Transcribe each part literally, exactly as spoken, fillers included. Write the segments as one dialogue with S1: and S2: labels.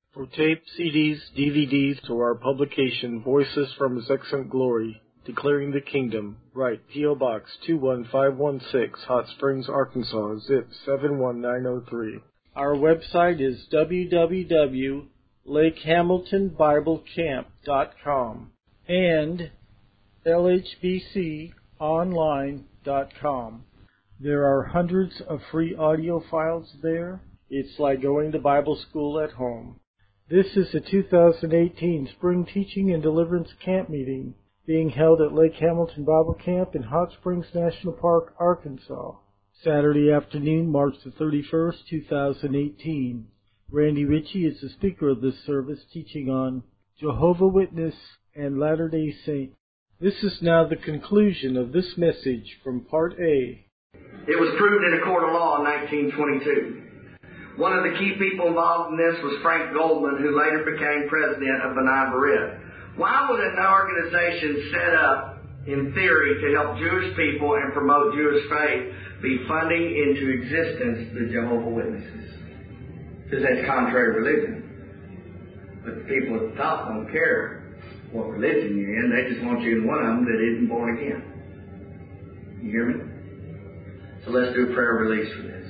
S1: For tape, C Ds, D V Ds, or our publication, Voices from His Excellent Glory, Declaring the Kingdom, write P O. Box two one five one six, Hot Springs, Arkansas, zip seven one nine zero three. Our website is w w w dot lake hamilton bible camp dot com and l h b c online dot com. There are hundreds of free audio files there. It's like going to Bible school at home. This is the two thousand eighteen Spring Teaching and Deliverance Camp Meeting being held at Lake Hamilton Bible Camp in Hot Springs National Park, Arkansas. Saturday afternoon, March the thirty-first, two thousand eighteen. Randy Ritchie is the speaker of this service, teaching on Jehovah Witness and Latter-day Saints. This is now the conclusion of this message from Part A.
S2: It was proved in a court of law in nineteen twenty-two. One of the key people involved in this was Frank Goldman, who later became president of B'nai B'rith. Why would an organization set up, in theory, to help Jewish people and promote Jewish faith be funding into existence the Jehovah's Witnesses? Because that's contrary to religion. But the people at the top don't care what religion you're in. They just want you in one of them that isn't born again. You hear me? So let's do a prayer release for this.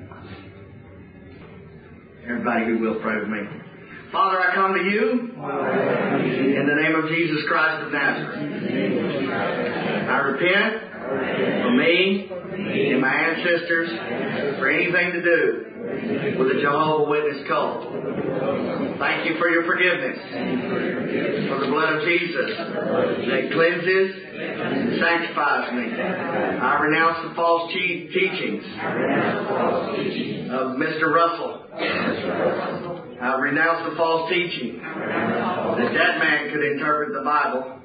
S2: Everybody who will pray with me. Father, I come to you in the name of Jesus Christ of Nazareth. I repent for me and my ancestors for anything to do with the Jehovah's Witness cult. Thank you for your forgiveness, for the blood of Jesus that cleanses and sanctifies me. I renounce the false te- teachings of Mister Russell. I renounce the false teaching that that man could interpret the Bible.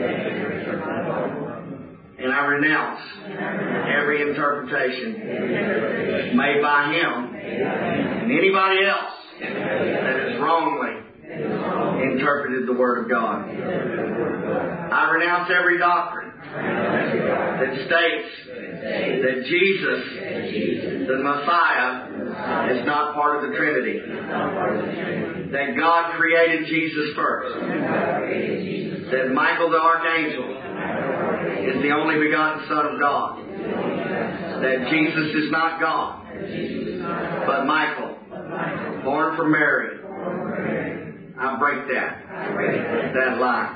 S2: And I renounce every interpretation made by him and anybody else that has wrongly interpreted the Word of God. I renounce every doctrine that states that Jesus, the Messiah, is not part of the Trinity. That God created Jesus first. That Michael the Archangel is the only begotten Son of God. That Jesus is not God, but Michael, born from Mary. I break that. That lie.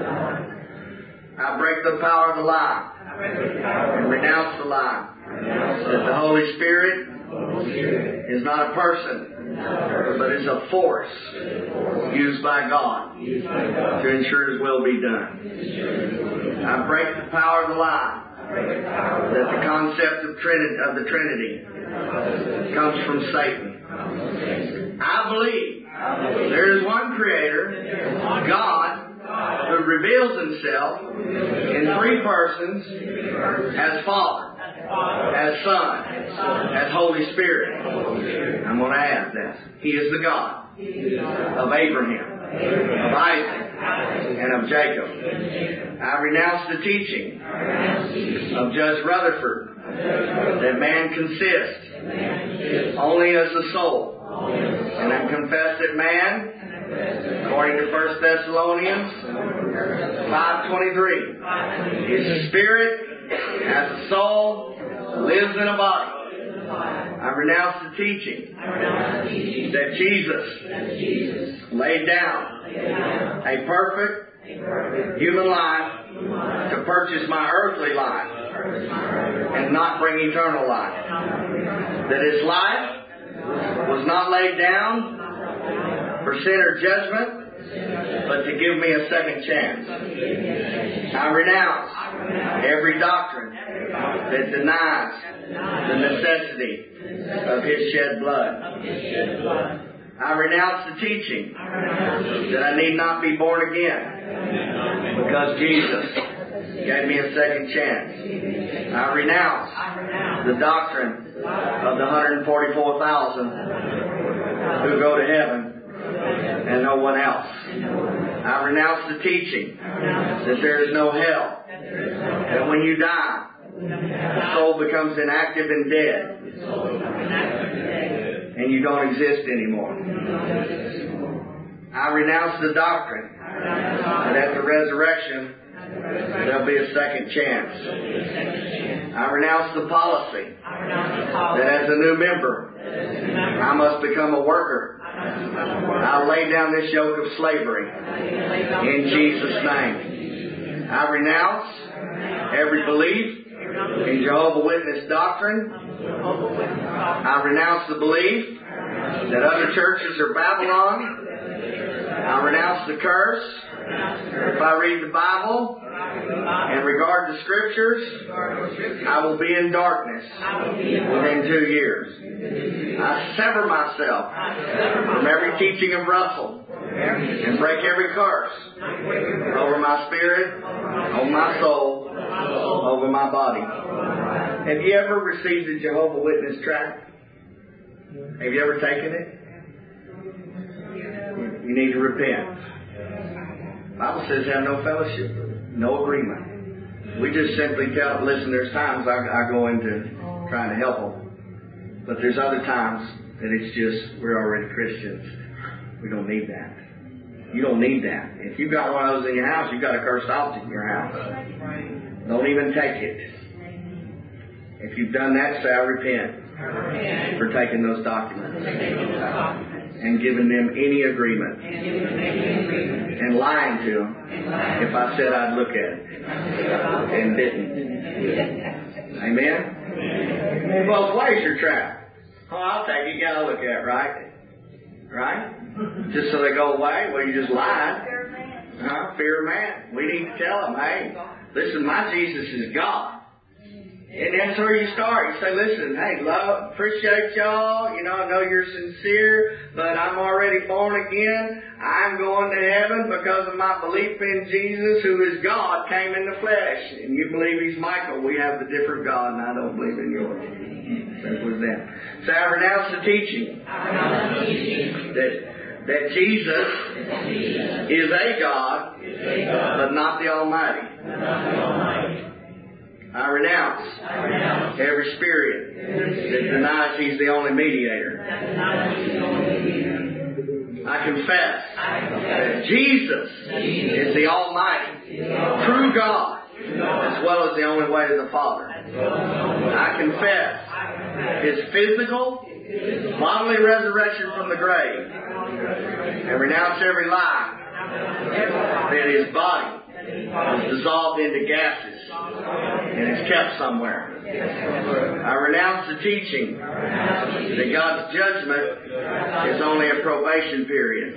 S2: I break the power of the lie. And renounce the lie. That the Holy Spirit is not a person, but is a force used by God to ensure His will be done. I break the power of the lie that the concept of, Trinity, of the Trinity comes from Satan. I believe there is one Creator, God, who reveals Himself in three persons as Father, as Son, as Holy Spirit. I'm going to add that. He is the God of Abraham, of Isaac, and of Jacob. I renounce the teaching of Judge Rutherford that man consists only as a soul. And I confess that man, according to First Thessalonians five twenty-three, is a spirit, has a soul, lives in a body. I renounce the teaching that Jesus laid down a perfect human life to purchase my earthly life and not bring eternal life. That His life was not laid down for sin or judgment, but to give me a second chance. I renounce every doctrine that denies the necessity of His shed blood. I renounce the teaching that I need not be born again because Jesus gave me a second chance. I renounce the doctrine of the one hundred forty-four thousand who go to heaven and no one else. I renounce the teaching that there is no hell. And when you die, the soul becomes inactive and dead. And you don't exist anymore. I renounce the doctrine that at the resurrection there'll be a second chance. I renounce the policy that as a new member I must become a worker. I lay down this yoke of slavery in Jesus' name. I renounce every belief in Jehovah's Witness doctrine. I renounce the belief that other churches are Babylon. I renounce the curse. If I read the Bible and regard the Scriptures, I will be in darkness within two years. I sever myself from every teaching of Russell and break every curse over my spirit, over my soul, over my body. Have you ever received a Jehovah's Witness tract? Have you ever taken it? You need to repent. The Bible says have no fellowship, no agreement. We just simply tell, listen, there's times I, I go into trying to help them. But there's other times that it's just, we're already Christians. We don't need that. You don't need that. If you've got one of those in your house, you've got a cursed object in your house. Don't even take it. If you've done that, say, I repent for taking those documents and giving them any agreement and lying to them if I said I'd look at it and didn't. Amen? Both ways you're trapped. Oh, I'll take it. You gotta look at it, right? Right? Just so they go away? Well, you just lied. Huh? Fear of man. We need to tell them, hey, listen, my Jesus is God. And that's where you start. You say, listen, hey, love, appreciate y'all. You know, I know you're sincere, but I'm already born again. I'm going to heaven because of my belief in Jesus, who is God, came in the flesh. And you believe He's Michael. We have the different God, and I don't believe in yours. Simple as that. So I renounce the teaching that, that Jesus is a God, but not the Almighty. I renounce, I renounce every spirit that denies He's the only mediator. I confess that Jesus is the Almighty, true God, as well as the only way to the Father. I confess His physical, bodily resurrection from the grave, and renounce every lie that His body was dissolved into gases and is kept somewhere. I renounce the teaching that God's judgment is only a probation period.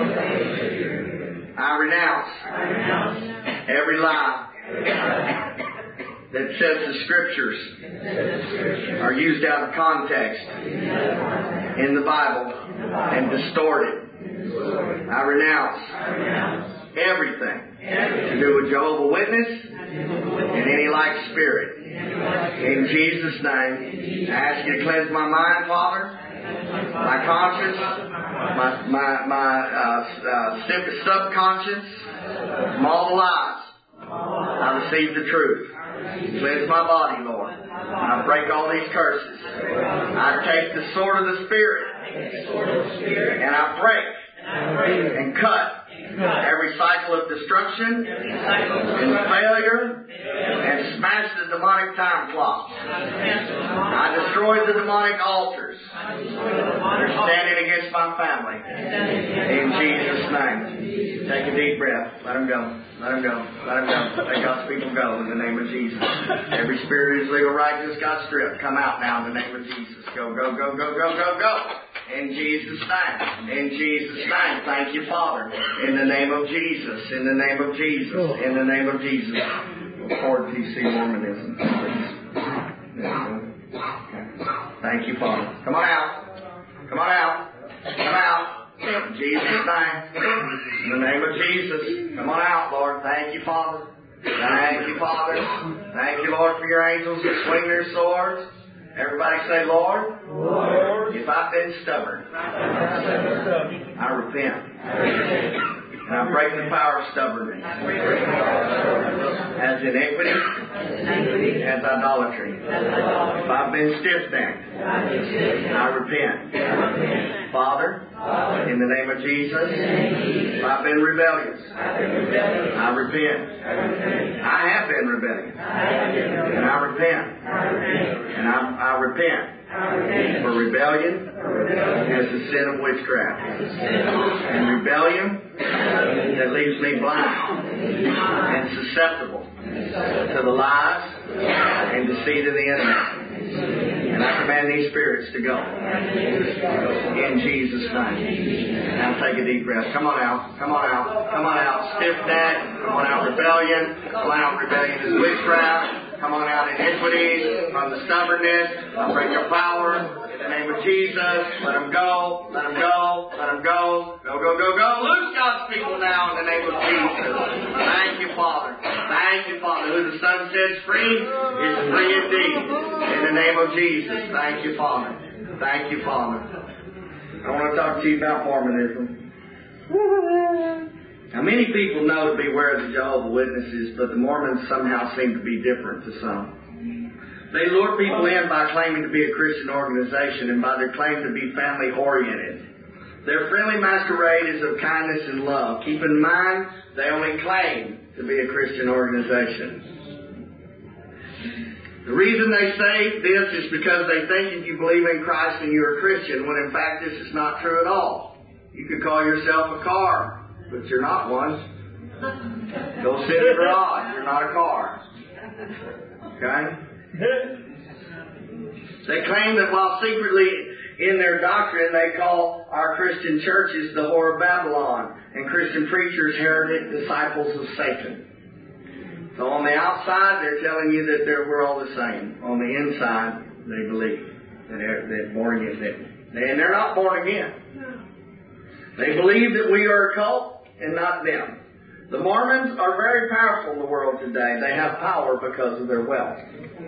S2: I renounce every lie that says the Scriptures are used out of context in the Bible and distorted. I renounce everything to do with Jehovah's Witness and any like spirit. In Jesus' name, I ask you to cleanse my mind, Father, my conscience, my my my uh, uh, subconscious from all the lies. I receive the truth. Cleanse my body, Lord. I break all these curses. I take the sword of the Spirit and I break and cut every cycle of destruction and failure and smash the demonic time clock. I destroy the demonic altars that are standing against my family. In Jesus' name. Take a deep breath. Let them go. Let them go. Let them go. Let God's people go in the name of Jesus. Every spirit is legal right just got stripped. Come out now in the name of Jesus. Go, go, go, go, go, go, go. In Jesus' name. In Jesus' name. Thank you, Father. In the name of Jesus. In the name of Jesus. In the name of Jesus. Lord, T C Mormonism. Thank you, Father. Come on out. Come on out. Come out. In Jesus' name. In the name of Jesus. Come on out, Lord. Thank you, Father. Thank you, Father. Thank you, Lord, for your angels that swing their swords. Everybody say, Lord, Lord, if I've been stubborn, I repent. And I break the power of stubbornness as iniquity, as idolatry. If I've been stiff-necked, I repent. Father, In the name of Jesus, if I've been rebellious, I repent. I have been rebellious. And I repent. And I, I repent for rebellion as the sin of witchcraft. And rebellion that leaves me blind and susceptible to the lies and deceit of the enemy. And I command these spirits to go. In Jesus' name. Now take a deep breath. Come on out. Come on out. Come on out. Stiff neck. Come on out. Rebellion. Come on out. Rebellion is witchcraft. Come on out. Iniquities from the stubbornness. I break your power. In the name of Jesus. Let them go. Let them go. Let them go. Go, go, go, go. Loose God's people now in the name of Jesus. Thank you, Father. Thank you, Father. Who the Son sets free is free indeed. In the name of Jesus. Thank you, Father. Thank you, Father. I want to talk to you about Mormonism. Now, many people know to beware of the Jehovah's Witnesses, but the Mormons somehow seem to be different to some. They lure people in by claiming to be a Christian organization and by their claim to be family-oriented. Their friendly masquerade is of kindness and love. Keep in mind, they only claim to be a Christian organization. The reason they say this is because they think if you believe in Christ and you're a Christian, when in fact this is not true at all. You could call yourself a car, but you're not one. Go sit in the garage. You're not a car. Okay? They claim that while secretly in their doctrine they call our Christian churches the whore of Babylon and Christian preachers heretic disciples of Satan. So on the outside they're telling you that they're, we're all the same. On the inside they believe that they're, they're born again. They, and they're not born again. They believe that we are a cult and not them. The Mormons are very powerful in the world today. They have power because of their wealth.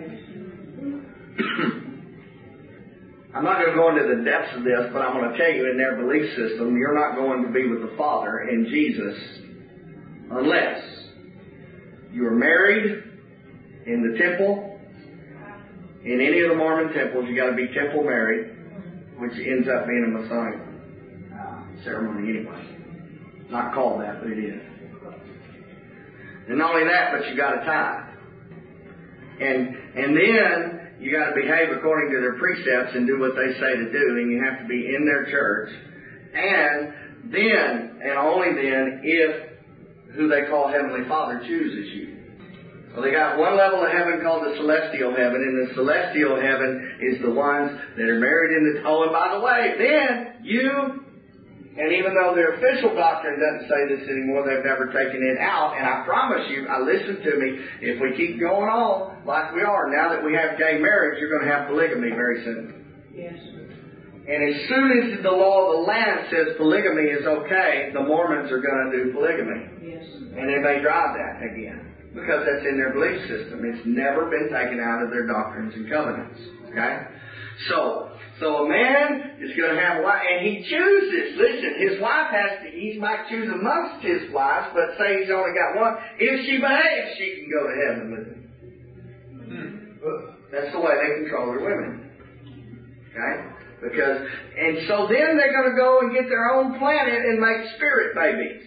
S2: I'm not going to go into the depths of this, but I'm going to tell you in their belief system, you're not going to be with the Father in Jesus unless you are married in the temple. In any of the Mormon temples, you got to be temple married, which ends up being a Masonic uh, ceremony anyway. Not called that, but it is. And not only that, but you got to tithe. And and then you got to behave according to their precepts and do what they say to do, and you have to be in their church. And then, and only then, if who they call Heavenly Father chooses you. So they got one level of heaven called the celestial heaven, and the celestial heaven is the ones that are married in the... Oh, and by the way, then you... And even though their official doctrine doesn't say this anymore, they've never taken it out. And I promise you, I listen to me, if we keep going on like we are, now that we have gay marriage, you're going to have polygamy very soon.
S3: Yes.
S2: And as soon as the law of the land says polygamy is okay, the Mormons are going to do polygamy.
S3: Yes.
S2: And they may drive that again, because that's in their belief system. It's never been taken out of their doctrines and covenants. Okay? So, so a man is going to have a wife, and he chooses. Listen, his wife has to, he might choose amongst his wives, but say he's only got one. If she behaves, she can go to heaven with him. That's the way they control their women. Okay? Because, and so then they're going to go and get their own planet and make spirit babies.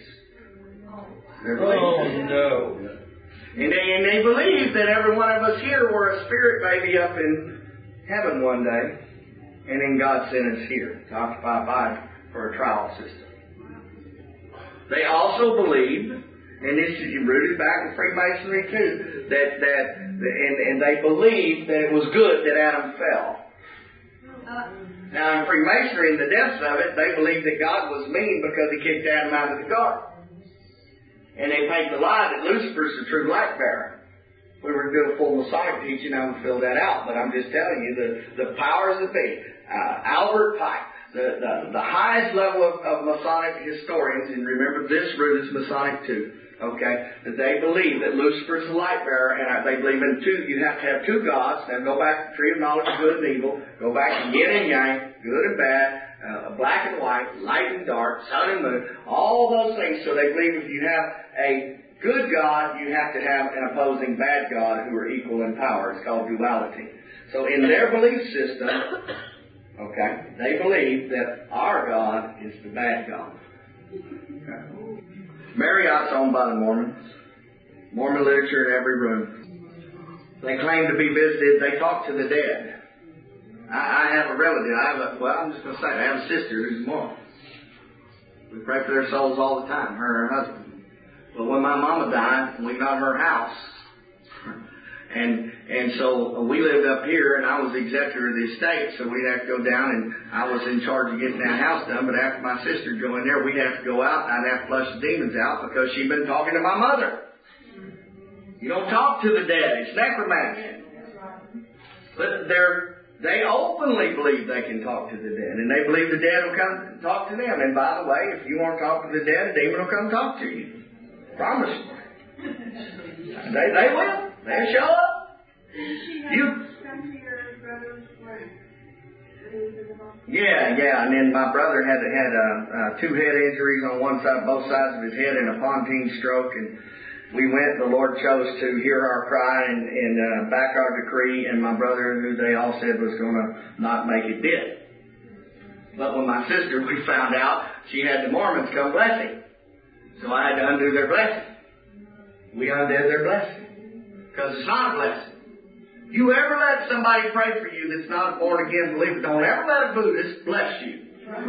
S1: Oh, no.
S2: And they, and they believe that every one of us here were a spirit baby up in heaven one day, and then God sent us here to occupy a body for a trial system. They also believe, and this is rooted back in Freemasonry too, that that and, and they believe that it was good that Adam fell. Now in Freemasonry, in the depths of it, they believe that God was mean because he kicked Adam out of the garden. And they paint the lie that Lucifer's the true light bearer. We were going to do a full Masonic teaching, I would fill that out. But I'm just telling you, the, the powers that be, uh, Albert Pike, the, the, the highest level of, of Masonic historians, and remember this root is Masonic too, okay, that they believe that Lucifer's the light bearer, and they believe in two, you have to have two gods. Now go back to the tree of knowledge of good and evil, go back to yin and yang, good and bad, uh, black and white, light and dark, sun and moon, all those things. So they believe if you have a good God, you have to have an opposing bad God who are equal in power. It's called duality. So in their belief system, Okay? They believe that our God is the bad God. Okay? Marriott's owned by the Mormons. Mormon literature in every room. They claim to be visited. They talk to the dead. I, I have a relative. I have a, well, I'm just going to say, I have a sister who's a Mormon. We pray for their souls all the time, her and her husband. But when my mama died, we got her house. And and so we lived up here, and I was the executor of the estate, so we'd have to go down, and I was in charge of getting that house done. But after my sister go in there, we'd have to go out, and I'd have to flush the demons out because she'd been talking to my mother. You don't talk to the dead. It's necromancy. But they're, they openly believe they can talk to the dead, and they believe the dead will come talk to them. And by the way, if you want to talk to the dead, a demon will come talk to you. Promise you. They, they will. They'll show up. You. Yeah, yeah. And then my brother had had uh, uh, two head injuries on one side, both sides of his head, and a Pontine stroke. And we went. The Lord chose to hear our cry and, and uh, back our decree. And my brother, who they all said was going to not make it, did. But when my sister, we found out she had the Mormons come blessing. So I had to undo their blessing. We undid their blessing. Because it's not a blessing. You ever let somebody pray for you that's not a born again believer, don't ever let a Buddhist bless you.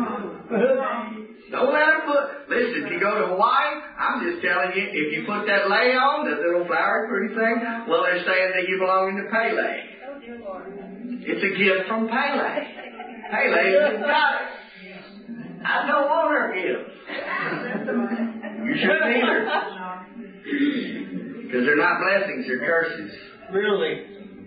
S2: Don't let a Buddhist. Listen, if you go to Hawaii, I'm just telling you, if you put that lei on, that little flowery pretty thing, well, they're saying that you belong to Pele. It's a gift from Pele. Pele is the goddess. I don't want her gift. You shouldn't either. Because they're not blessings, they're curses.
S1: Really?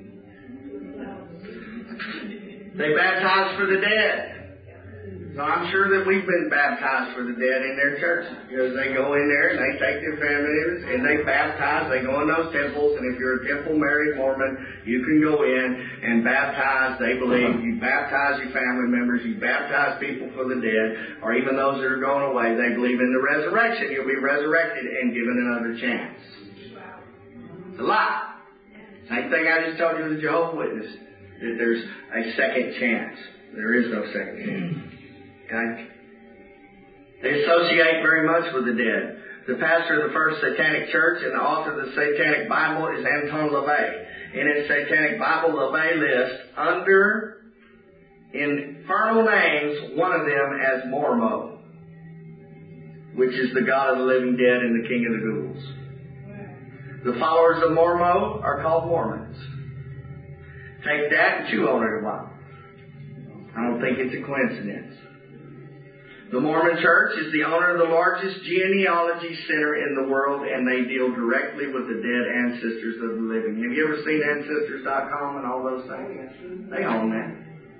S2: They baptize for the dead. So I'm sure that we've been baptized for the dead in their churches. Because they go in there and they take their family members and they baptize. They go in those temples. And if you're a temple married Mormon, you can go in and baptize. They believe you baptize your family members. You baptize people for the dead. Or even those that are going away. They believe in the resurrection. You'll be resurrected and given another chance. It's a lie. Same thing I just told you with the Jehovah's Witness. That there's a second chance. There is no second chance. Okay? They associate very much with the dead. The pastor of the First Satanic Church and the author of the Satanic Bible is Anton LaVey. In his Satanic Bible, LaVey lists under infernal names one of them as Mormo, which is the God of the living dead and the King of the ghouls. The followers of Mormo are called Mormons. Take that and chew on it a while. I don't think it's a coincidence. The Mormon Church is the owner of the largest genealogy center in the world, and they deal directly with the dead ancestors of the living. Have you ever seen Ancestors dot com and all those things? They own that.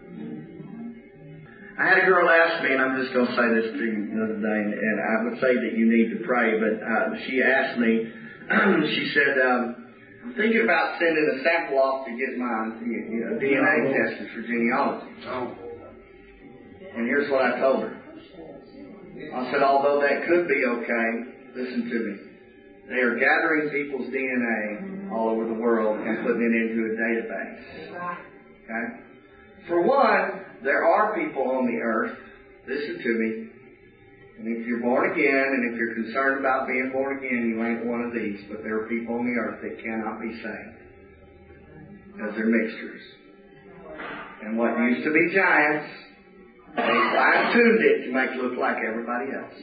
S2: I had a girl ask me, and I'm just going to say this to you the other day, and I would say that you need to pray, but uh, she asked me, she said, um, I'm thinking about sending a sample off to get my you know, D N A tested for genealogy. And here's what I told her. I said, although that could be okay, listen to me. They are gathering people's D N A all over the world and putting it into a database. Okay? For one, there are people on the earth, listen to me, and if you're born again and if you're concerned about being born again, you ain't one of these, but there are people on the earth that cannot be saved. Because they're mixtures. And what used to be giants, they fine-tuned it to make it look like everybody else.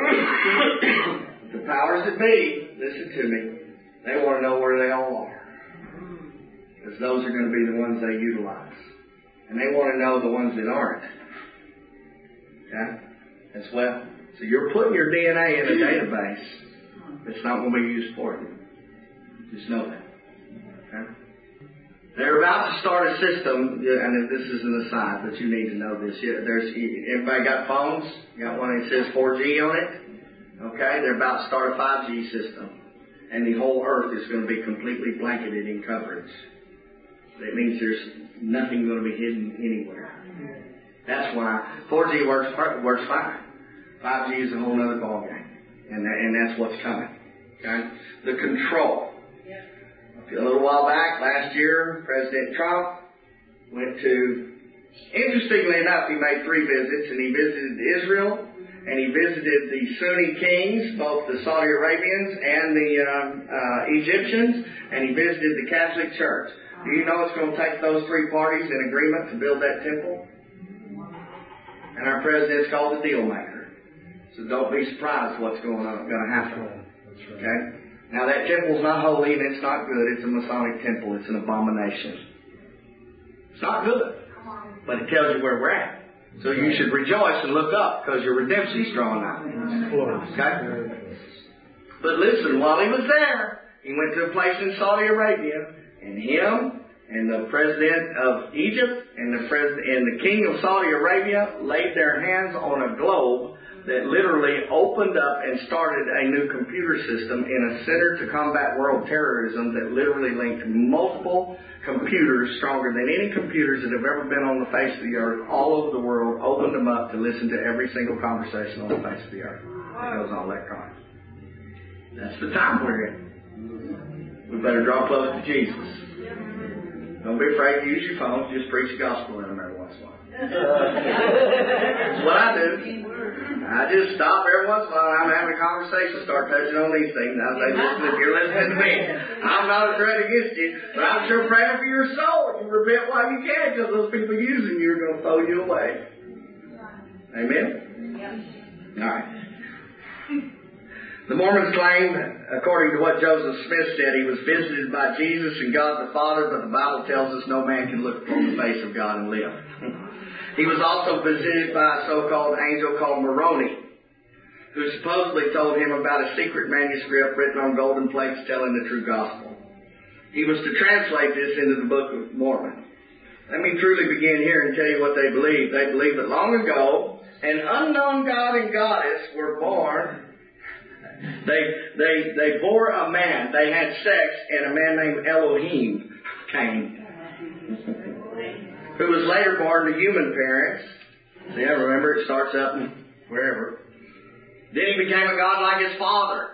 S2: The powers that be, listen to me, they want to know where they all are. Because those are going to be the ones they utilize. And they want to know the ones that aren't. Okay? As well. So you're putting your D N A in a database that's not going to be used for you. Just know that. Okay? They're about to start a system, and this is an aside, but you need to know this. There's, everybody got phones? You got one that says four G on it? Okay, they're about to start a five G system. And the whole earth is going to be completely blanketed in coverage. That means there's nothing going to be hidden anywhere. That's why four G works works fine. five G is a whole other ballgame. And, that, and that's what's coming. Okay? The control. A little while back, last year, President Trump went to Interestingly enough, he made three visits, and he visited Israel, and he visited the Sunni kings, both the Saudi Arabians and the um, uh, Egyptians, and he visited the Catholic Church. Do you know it's going to take those three parties in agreement to build that temple? And our president's called the deal maker. So don't be surprised what's going on, going to happen. Okay? Now that temple's not holy and it's not good. It's a Masonic temple. It's an abomination. It's not good. But it tells you where we're at. So you should rejoice and look up because your redemption's drawing out. Okay? But listen, while he was there, he went to a place in Saudi Arabia, and him and the president of Egypt and the president and the king of Saudi Arabia laid their hands on a globe that literally opened up and started a new computer system in a center to combat world terrorism that literally linked multiple computers stronger than any computers that have ever been on the face of the earth all over the world, opened them up to listen to every single conversation on the face of the earth. It goes on electronic. That's the time we're in. We better draw close to Jesus. Don't be afraid to use your phones. Just preach the gospel in them every once in a while. That's what I do. I just stop every once in a while. I'm having a conversation, start touching on these things. I say, listen, if you're listening to me, I'm not a threat against you, but I'm sure praying for your soul. If you repent while you can, because those people using you are going to throw you away. Amen? All right. The Mormons claim, according to what Joseph Smith said, he was visited by Jesus and God the Father, but the Bible tells us no man can look upon the face of God and live. He was also visited by a so-called angel called Moroni, who supposedly told him about a secret manuscript written on golden plates telling the true gospel. He was to translate this into the Book of Mormon. Let me truly begin here and tell you what they believe. They believe that long ago, an unknown god and goddess were born. They they they bore a man. They had sex, and a man named Elohim came, who was later born to human parents. See, I remember it starts up wherever. Then he became a god like his father.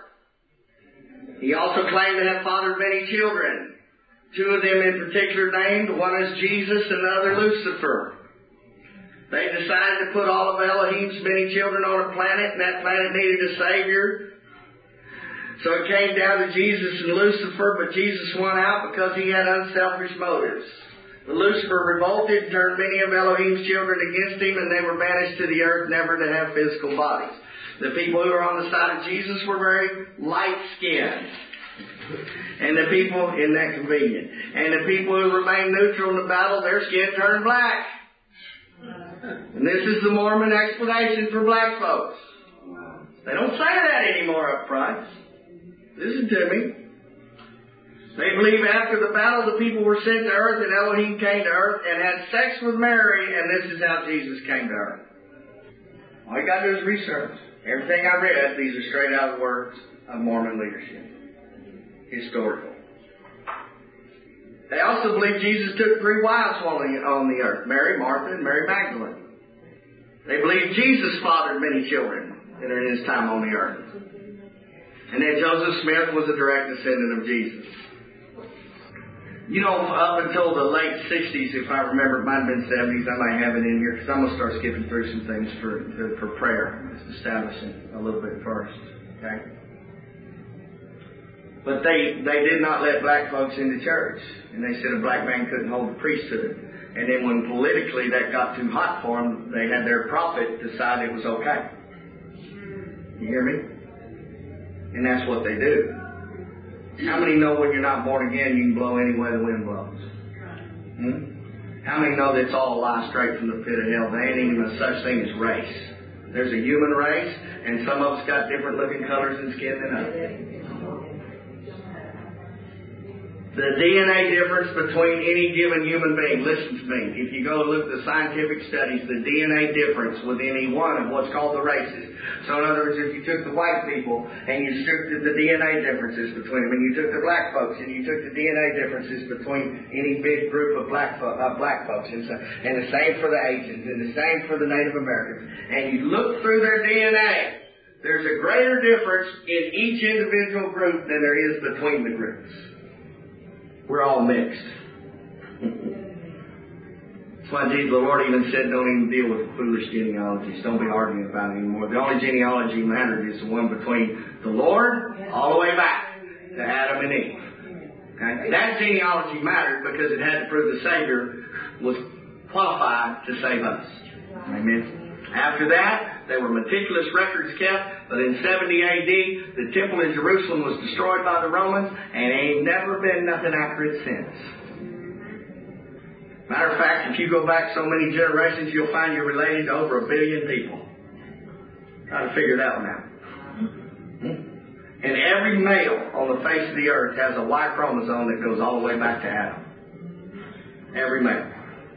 S2: He also claimed to have fathered many children. Two of them in particular named. One is Jesus and the other Lucifer. They decided to put all of Elohim's many children on a planet, and that planet needed a savior. So it came down to Jesus and Lucifer, but Jesus won out because he had unselfish motives. But Lucifer revolted, turned many of Elohim's children against him, and they were banished to the earth, never to have physical bodies. The people who were on the side of Jesus were very light-skinned. And the people, isn't that convenient? And the people who remained neutral in the battle, their skin turned black. And this is the Mormon explanation for black folks. They don't say that anymore up front. Listen to me. They believe after the battle the people were sent to earth and Elohim came to earth and had sex with Mary, and this is how Jesus came to earth. All you got to do is research. Everything I read, these are straight out of the words of Mormon leadership. Historical. They also believe Jesus took three wives on the earth, Mary, Martha, and Mary Magdalene. They believe Jesus fathered many children that are in his time on the earth. And that Joseph Smith was a direct descendant of Jesus. You know, up until the late sixties, if I remember, it might have been seventies, I might have it in here, because I'm going to start skipping through some things for for prayer, just establishing a little bit first. Okay? But they, they did not let black folks into church. And they said a black man couldn't hold the priesthood. And then when politically that got too hot for them, they had their prophet decide it was okay. You hear me? And that's what they do. How many know when you're not born again, you can blow any way the wind blows? Hmm? How many know that's all a lie straight from the pit of hell? There ain't even a such thing as race. There's a human race, and some of us got different looking colors and skin than others. The D N A difference between any given human being, listen to me, if you go look at the scientific studies, the D N A difference with any one of what's called the races. So in other words, if you took the white people and you took the D N A differences between them, and you took the black folks and you took the D N A differences between any big group of black, fo- uh, black folks, and, so, and the same for the Asians, and the same for the Native Americans, and you look through their D N A, there's a greater difference in each individual group than there is between the groups. We're all mixed. That's why Jesus, the Lord even said, don't even deal with foolish genealogies. Don't be arguing about it anymore. The only genealogy mattered is the one between the Lord all the way back to Adam and Eve. Okay? That genealogy mattered because it had to prove the Savior was qualified to save us. Amen. After that, there were meticulous records kept, but in seventy A D, the temple in Jerusalem was destroyed by the Romans, and ain't never been nothing accurate since. Matter of fact, if you go back so many generations, you'll find you're related to over a billion people. Try to figure that one out. And every male on the face of the earth has a Y chromosome that goes all the way back to Adam. Every male.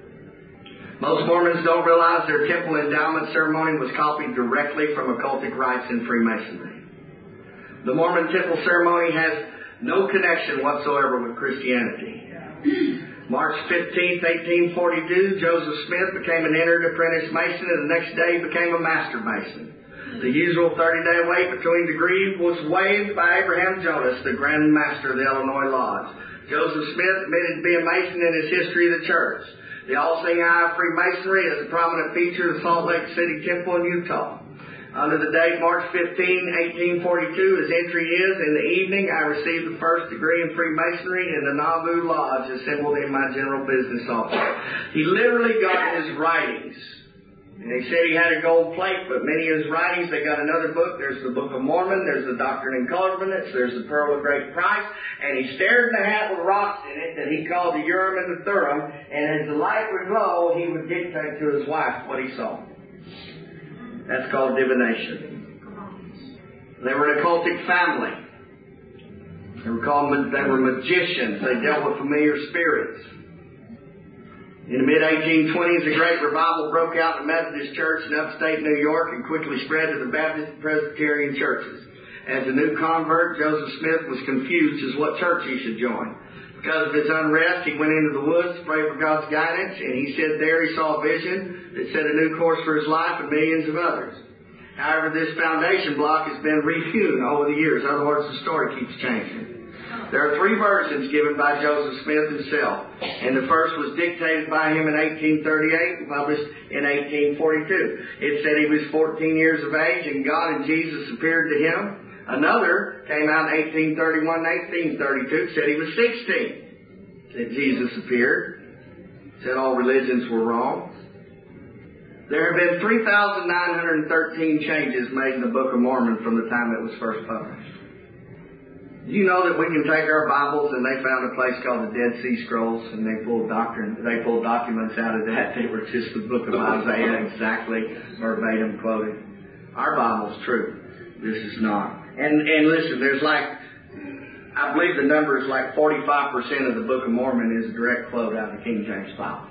S2: Most Mormons don't realize their temple endowment ceremony was copied directly from occultic rites in Freemasonry. The Mormon temple ceremony has no connection whatsoever with Christianity. March fifteenth, eighteen forty-two, Joseph Smith became an entered apprentice Mason, and the next day he became a Master Mason. The usual thirty-day wait between degrees was waived by Abraham Jonas, the Grand Master of the Illinois Lodge. Joseph Smith admitted to be a Mason in his History of the Church. The All-Seeing Eye of Freemasonry is a prominent feature of the Salt Lake City Temple in Utah. Under the date March fifteenth, eighteen forty-two, his entry is, in the evening I received the first degree in Freemasonry in the Nauvoo Lodge assembled in my general business office. He literally got his writings. And he said he had a gold plate, but many of his writings, they got another book. There's the Book of Mormon, there's the Doctrine and Covenants, there's the Pearl of Great Price, and he stared in the hat with rocks in it that he called the Urim and the Thummim, and as the light would glow, he would dictate to his wife what he saw. That's called divination. They were an occultic family. They were called, they were magicians. They dealt with familiar spirits. In the mid eighteen twenties, a great revival broke out in the Methodist Church in upstate New York and quickly spread to the Baptist and Presbyterian churches. As a new convert, Joseph Smith was confused as what church he should join. Because of his unrest, he went into the woods to pray for God's guidance, and he said there he saw a vision that set a new course for his life and millions of others. However, this foundation block has been rehewn over the years. In other words, the story keeps changing. There are three versions given by Joseph Smith himself, and the first was dictated by him in eighteen thirty-eight and published in eighteen forty-two. It said he was fourteen years of age and God and Jesus appeared to him. Another came out in eighteen thirty-one and eighteen thirty-two, said he was sixteen. Said Jesus appeared. Said all religions were wrong. There have been three thousand nine hundred thirteen changes made in the Book of Mormon from the time it was first published. Do you know that we can take our Bibles, and they found a place called the Dead Sea Scrolls, and they pulled doctrine, they pulled documents out of that. They were just the book of Isaiah, exactly verbatim quoted. Our Bible's true. This is not. And and listen, there's like, I believe the number is like forty-five percent of the Book of Mormon is a direct quote out of the King James Bible.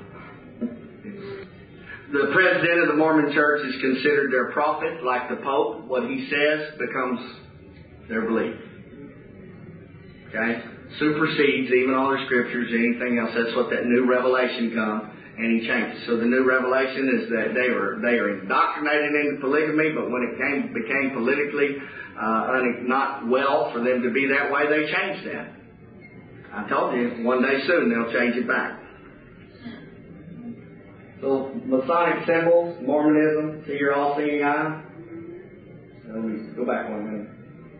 S2: The president of the Mormon Church is considered their prophet, like the Pope. What he says becomes their belief. Okay? Supersedes even all their scriptures, anything else. That's what that new revelation comes, and he changes. So the new revelation is that they were they are indoctrinated into polygamy, but when it came became politically uh, not well for them to be that way, they changed that. I told you, one day soon they'll change it back. So Masonic symbols, Mormonism, see your all-seeing eye. Let me go back one minute.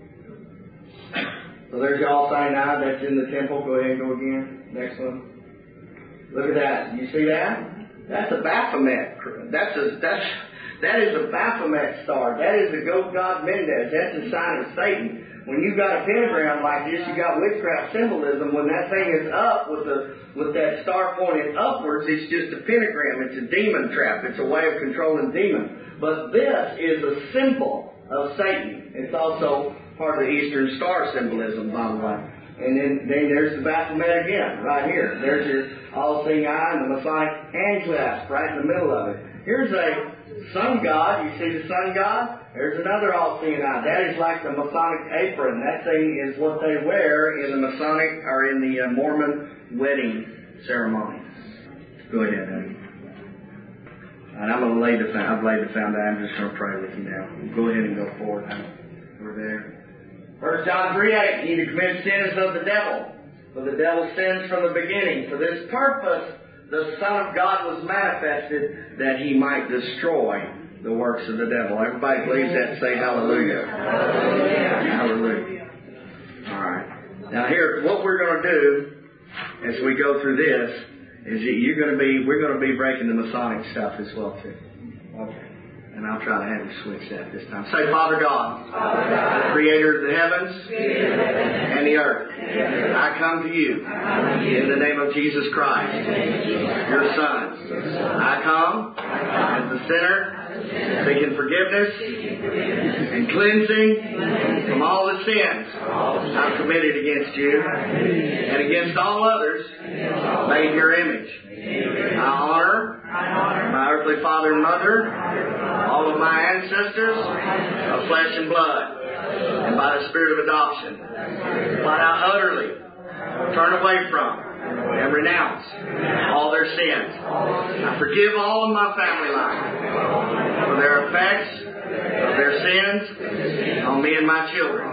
S2: So there's your all-seeing eye. That's in the temple. Go ahead and go again. Next one. Look at that. You see that? That's a Baphomet. That's a that's that is a Baphomet star. That is the goat god Mendes. That's a sign of Satan. When you got a pentagram like this, you got witchcraft symbolism. When that thing is up with the with that star pointing upwards, it's just a pentagram. It's a demon trap. It's a way of controlling demons. But this is a symbol of Satan. It's also part of the Eastern Star symbolism, by the way. And then, then there's the Baphomet again, right here. There's your all-seeing eye and the Masonic hand clasp right in the middle of it. Here's a sun god. You see the sun god? There's another all-seeing eye. That is like the Masonic apron. That thing is what they wear in the Masonic or in the uh, Mormon wedding ceremony. Go ahead, honey. And I'm going to lay the I've laid the foundation. I'm just going to pray with you now. Go ahead and go forward, honey. We're there. First John three eight, he that commits sin is of the devil, for the devil sins from the beginning. For this purpose the Son of God was manifested that He might destroy the works of the devil. Everybody believes that? Say hallelujah. Hallelujah. Hallelujah. All right. Now here, what we're going to do as we go through this is you're going to be, we're going to be breaking the Masonic stuff as well too. Okay. And I'll try to have you switch that this time. Say, Father God, Father God, Creator of the heavens and the earth, I come to you in the name of Jesus Christ, your Son. I come as the sinner, seeking forgiveness and cleansing from all the sins I've committed against you and against all others made in your image. I honor my earthly father and mother, all of my ancestors of flesh and blood, and by the Spirit of adoption. But I utterly turn away from and renounce all their sins. I forgive all of my family line for their effects of their sins on me and my children.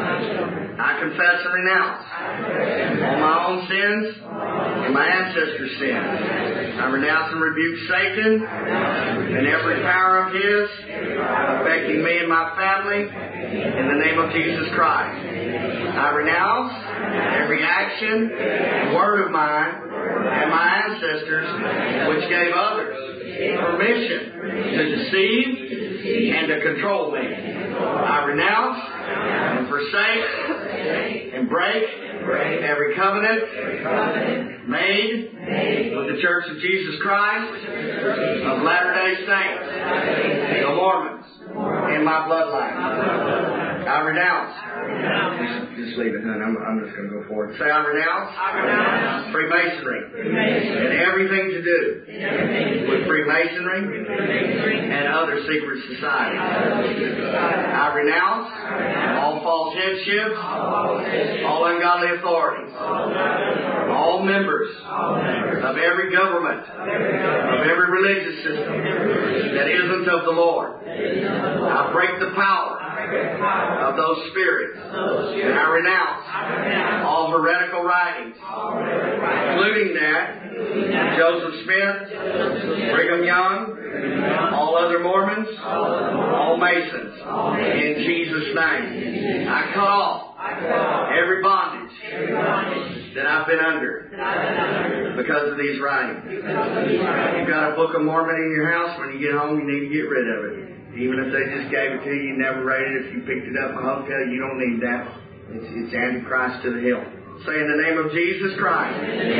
S2: I confess and renounce all my own sins and my ancestors' sins. I renounce and rebuke Satan and every power of his affecting me and my family in the name of Jesus Christ. I renounce every action and word of mine and my ancestors which gave others permission to deceive and to control me. I renounce and forsake and break every covenant made with the Church of Jesus Christ of Latter-day Saints, the Mormons, in my bloodline. I renounce. Just, just leave it, honey. I'm, I'm just going to go forward. Say, I renounce, I renounce Freemasonry, Freemasonry and everything to do everything with Freemasonry, Freemasonry and other secret societies. I renounce all false headships, all ungodly authorities, all members of every government, of every religious system that isn't of the Lord. I break the power of those spirits, and I renounce all heretical writings, including that Joseph Smith, Brigham Young, all other Mormons, all Masons, in Jesus' name. I cut off every bondage that I've been under because of these writings. You've got a Book of Mormon in your house. When you get home, you need to get rid of it. Even if they just gave it to you, you never read it. If you picked it up in a hotel, you don't need that. It's, it's Antichrist to the hill. Say, in the name of Jesus Christ,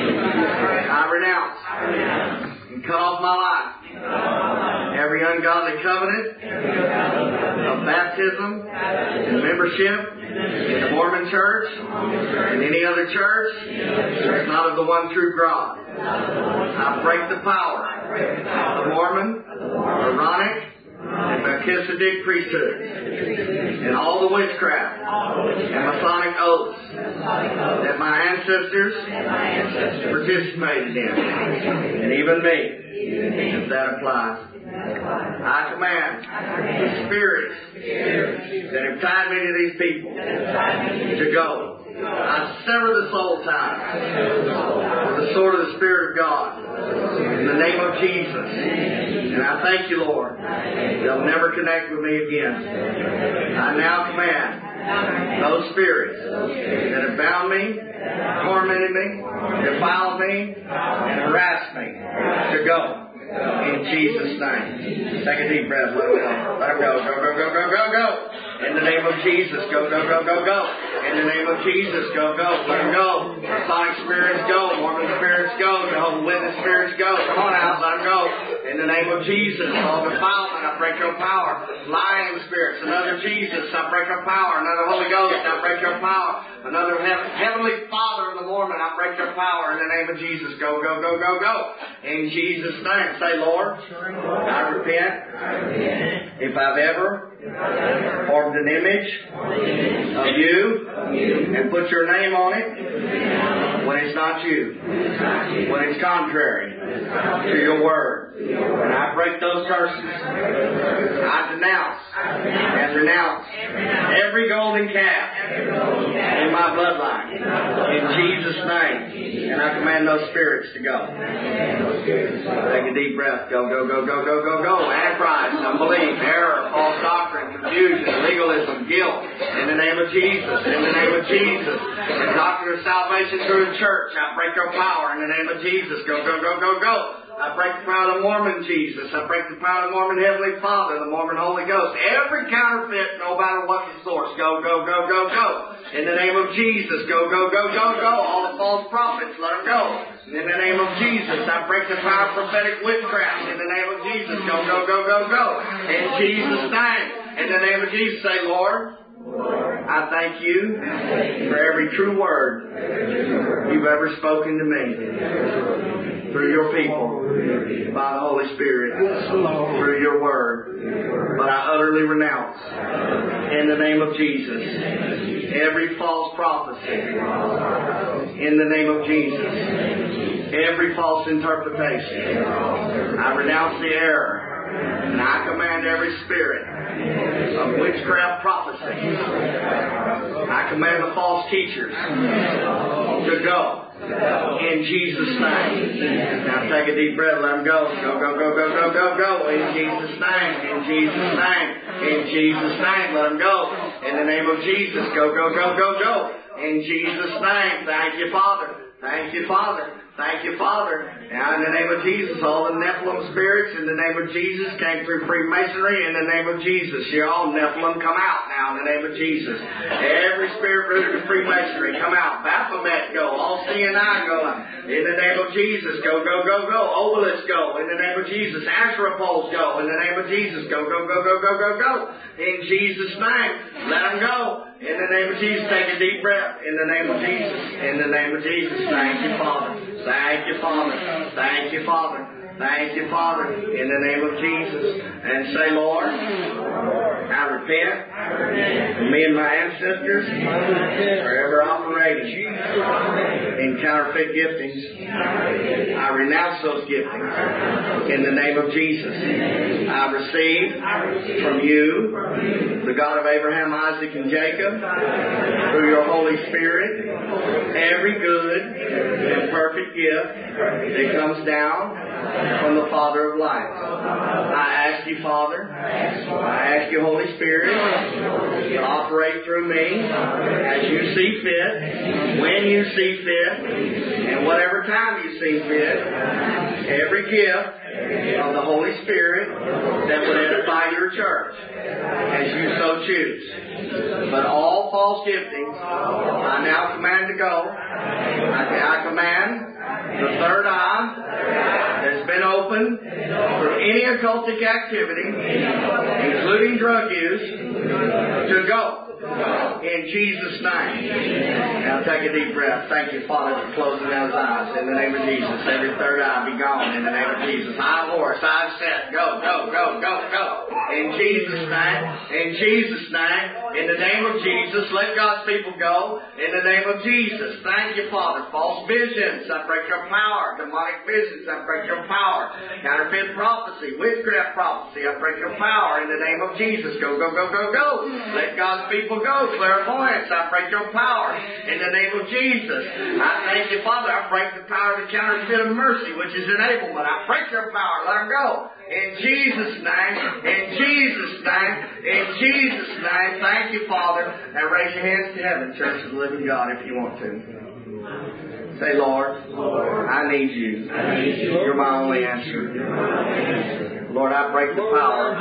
S2: I renounce and cut off my life every ungodly covenant of baptism and membership in the Mormon Church and any other church that's not of the one true God. I break the power of the Mormon, Aaronic, and Melchizedek priesthood, and all the witchcraft and Masonic oaths that my ancestors participated in, and even me, if that applies. I command the spirits that have tied me to these people to go. I sever the soul ties with the sword of the Spirit of God in the name of Jesus. And I thank you, Lord, they'll never connect with me again. I now command those spirits that have bound me, tormented me, defiled me, and harassed me to go. In Jesus' name. Take a deep breath. Let them go. Let them go. Go, go, go, go, go, go. In the name of Jesus. Go, go, go, go, go. In the name of Jesus. Go, go. Let them go. Sonic spirits go. Mormon spirits go. Jehovah's Witness spirits go. Come on out. Let them go. In the name of Jesus. All defilement. I break your power. Lying spirits. Another Jesus. I break your power. Another Holy Ghost. I break your power. Another he- Heavenly Father of the Mormon. I break your power. In the name of Jesus. Go, go, go, go, go. In Jesus' name. Say, Lord, I repent if I've ever formed an image of you and put your name on it when it's not you, when it's contrary to your word. And I break those curses. I denounce and renounce every golden calf in my bloodline. In Jesus' name. And I command those spirits to go. Take a deep breath. Go, go, go, go, go, go, go. Antichrist, unbelief, error, false doctrine, confusion, legalism, guilt. In the name of Jesus. In the name of Jesus. The doctrine of salvation through the church. I break your power in the name of Jesus. Go, go, go, go, go. I break the power of the Mormon Jesus. I break the power of the Mormon Heavenly Father, the Mormon Holy Ghost. Every counterfeit, no matter what the source. Go, go, go, go, go. In the name of Jesus. Go, go, go, go, go. All the false prophets, let them go. In the name of Jesus. I break the power of prophetic witchcraft. In the name of Jesus. Go, go, go, go, go. In Jesus' name. In the name of Jesus. Say, Lord, I thank you for every true word you've ever spoken to me through your people by the Holy Spirit through your word. But I utterly renounce in the name of Jesus every false prophecy in the name of Jesus, every false interpretation. I renounce the error. And I command every spirit of witchcraft prophecy. I command the false teachers to go. In Jesus' name. Now take a deep breath. Let them go. Go, go, go, go, go, go, go. In Jesus' name. In Jesus' name. In Jesus' name. Let them go. In the name of Jesus. Go, go, go, go, go. In Jesus' name. Thank you, Father. Thank you, Father. Thank you, Father. Now, in the name of Jesus, all the Nephilim spirits, in the name of Jesus, came through Freemasonry. In the name of Jesus, you all Nephilim, come out now in the name of Jesus. Every spirit rooted in Freemasonry, come out. Baphomet, go. All C N I, go. In the name of Jesus, go, go, go, go. Obelisk, go. In the name of Jesus. Asherah poles, go. In the name of Jesus, go, go, go, go, go, go, go. In Jesus' name, let them go. In the name of Jesus, take a deep breath. In the name of Jesus. In the name of Jesus. Thank you, Father. Thank you, Father. Thank you, Father. Thank you, Father. In the name of Jesus. And say, Lord, I repent of me and my ancestors for ever operating in counterfeit giftings. I renounce those giftings in the name of Jesus. I receive from you, the God of Abraham, Isaac, and Jacob, through your Holy Spirit, every good and perfect gift that comes down from the Father of lights. I ask you, Father, I ask you, Holy Spirit, to operate through me as you see fit, when you see fit, and whatever time you see fit. Every gift of the Holy Spirit that would edify your church as you so choose. But all false giftings, I now command to go. I, I command the third eye that's been opened for any occultic activity, including drug use, to go. In Jesus' name. Now take a deep breath. Thank you, Father, for closing those eyes. In the name of Jesus. Every third eye be gone. In the name of Jesus. Eye horse, eye set. Go, go, go, go, go. In Jesus' name. In Jesus' name. In the name of Jesus. Let God's people go. In the name of Jesus. Thank you, Father. False visions, I break your power. Demonic visions, I break your power. Counterfeit prophecy, witchcraft prophecy, I break your power. In the name of Jesus. Go, go, go, go, go. Let God's people go. Clairvoyance, I break your power. In the name of Jesus. I thank you, Father. I break the power of the counterfeit of mercy, which is enablement. I break your power. Let them go. In Jesus' name. In Jesus' name. In Jesus' name. Thank you, Father. Now raise your hands to heaven, Church of the Living God, if you want to. Say, Lord, Lord, I need you. I need you. You're my only answer. You're my only answer. Lord, I break the power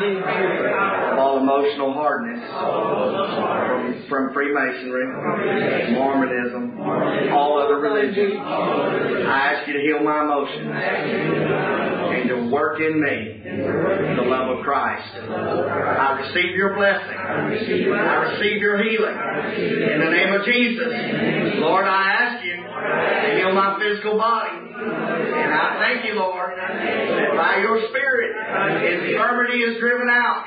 S2: of all emotional hardness from, from Freemasonry, Mormonism, all other religions. I ask you to heal my emotions and to work in me the love of Christ. I receive your blessing. I receive your healing. In the name of Jesus. Lord, I ask you to heal my physical body. And I thank you, Lord, that by your Spirit, infirmity is driven out.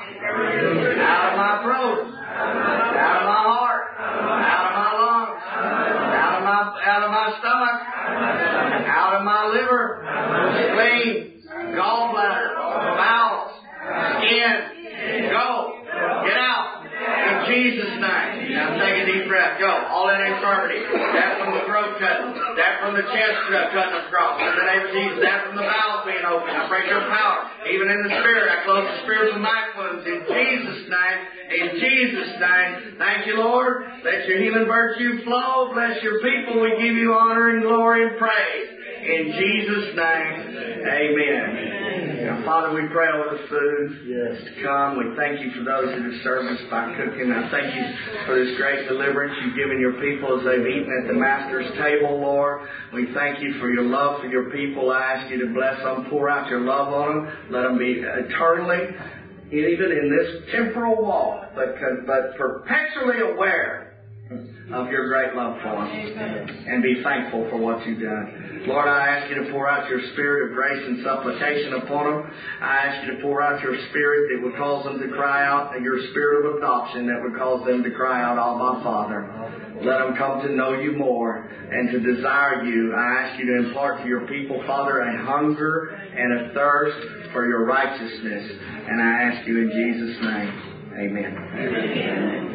S2: Out of my throat. Out of my heart. Out of my lungs. Out of my, out of my stomach. Out of my liver. Spleen. a deep breath. Go. All that infirmity. That from the throat cutting. That from the chest uh, cutting across. In the name of Jesus. That from the bowels being open. I break your power. Even in the spirit. I close the spiritual knife wounds. In Jesus' name. In Jesus' name. Thank you, Lord. Let your healing virtue flow. Bless your people. We give you honor and glory and praise. In Jesus' name. Amen. Now, Father, we pray over the food yes. to come. We thank you for those that have served us by cooking. I thank you for this great deliverance you've given your people as they've eaten at the Master's table, Lord. We thank you for your love for your people. I ask you to bless them, pour out your love on them. Let them be eternally, even in this temporal walk, but, but perpetually aware of your great love for them, and be thankful for what you've done. Lord, I ask you to pour out your spirit of grace and supplication upon them. I ask you to pour out your spirit that would cause them to cry out, and your spirit of adoption that would cause them to cry out, Abba, Father. Let them come to know you more and to desire you. I ask you to impart to your people, Father, a hunger and a thirst for your righteousness. And I ask you in Jesus' name. Amen. Amen.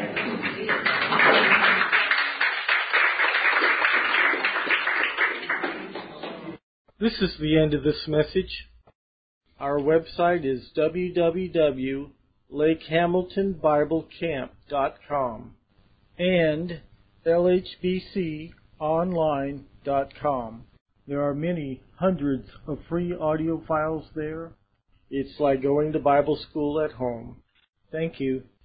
S1: This is the end of this message. Our website is w w w dot lake hamilton bible camp dot com and l h b c online dot com. There are many hundreds of free audio files there. It's like going to Bible school at home. Thank you.